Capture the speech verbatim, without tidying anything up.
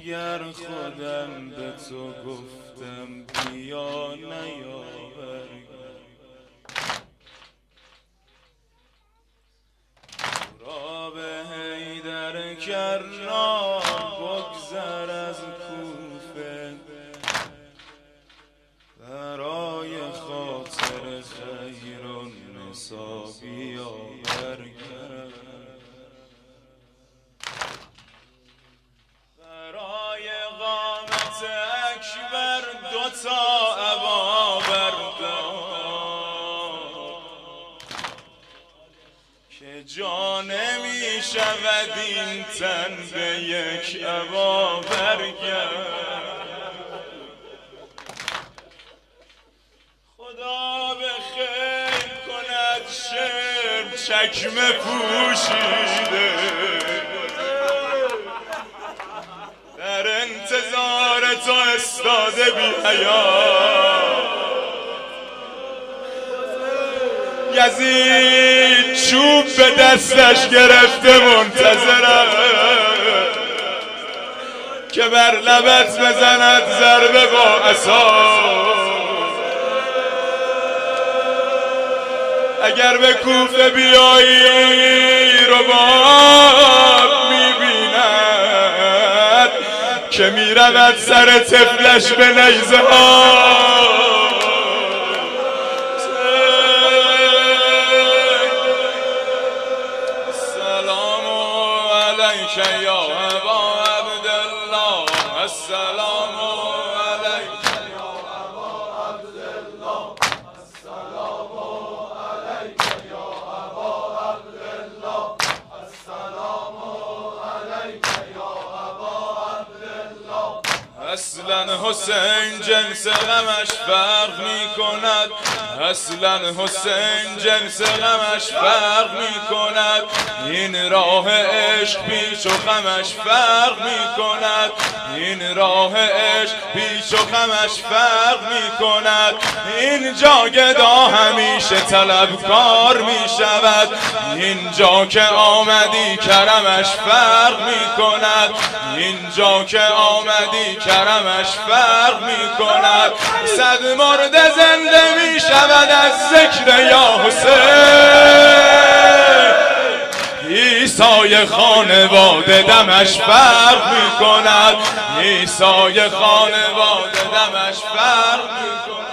اگر خودم به تو گفتم بیا نیاور را به حیدر کرار بگذر از کوفه برای خاطر خیر و نسا بیاور برای قامت اکبر دوتا ابا بردار که جا نمی شود این تن به یک ابا برگرد خدا به خیر کند شرم چکمه پوشیده در انتظار تو استاده بی حیات یزید چوب به دستش گرفته منتظرم که بر لبت بزند ضربه با عصا اگر به کوفه بیایی رباب میبیند که میرود سر طفلش به نیزه ها السلام علیک یا ابا عبدالله السلام علیک یا ابا عبدالله السلام علیک یا ابا عبدالله السلام علیک یا ابا عبدالله اصلا حسین جنس غمش فرق می کند اصلا حسین جنس غمش فرق می کند این راه عشق پیچ و خمش فرق می کند این راه عشق پیچ و خمش فرق می کند اینجا گدا همیشه طلبکار می شود اینجا که آمدی کرمش فرق می کند اینجا که آمدی کرمش فرق می کند صد مرده زنده می شود از ذکر یا حسین عیسای خانواده دمش فرق می کند عیسای خانواده دمش فرق می کند